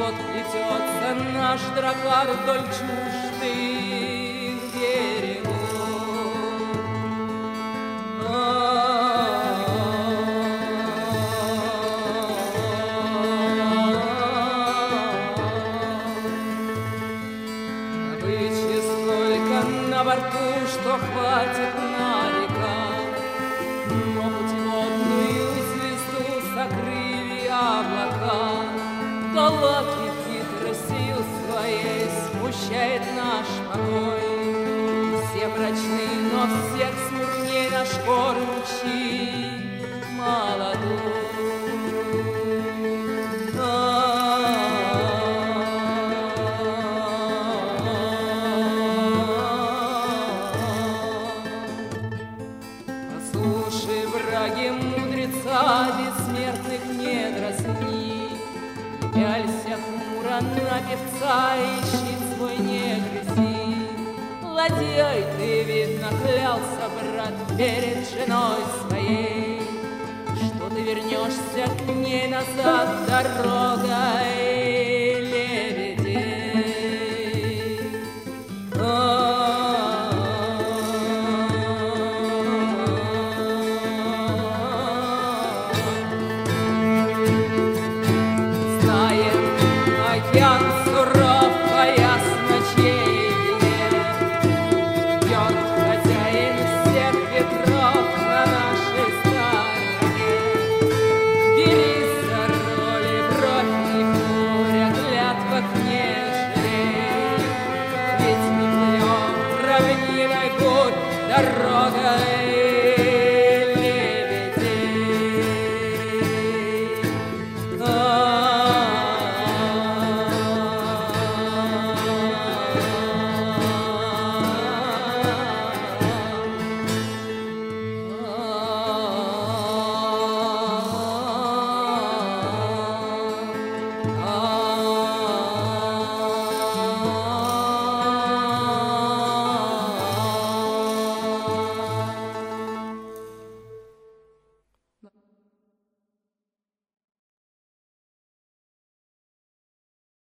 вот плетется наш дракар вдоль чуждых берегов. Добычи столько на борту, что хватит на века, но путеводную звезду сокрыли облака. Галактики хитростью своей смущает наш покой. Все мрачны, но всех смурней наш кормчий молодой. Послушай, враги мудреца, бессмертных не дразни. Пялься хмуро на певца, ищи свой не грызи. Ладьей ты, видно, клялся, брат, перед женой своей, что ты вернешься к ней назад дорогой лебедей. Океан суров по ясночейне, бьет хозяин всех ветров на нашей стороне. Бери за роли, бровь не хмуря, клятвах не жалей, ведь мы плывем равниной, будь дорогой